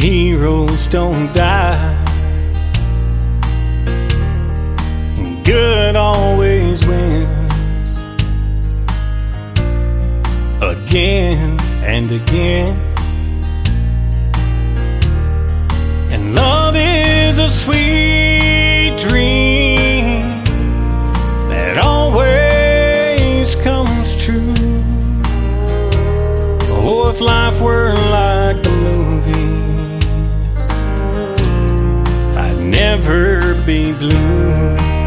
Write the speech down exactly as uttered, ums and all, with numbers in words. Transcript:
heroes don't die. Good always wins, again and again. And love is a sweet dream that always comes true. Oh, if life were like the movies, I'd never be blue.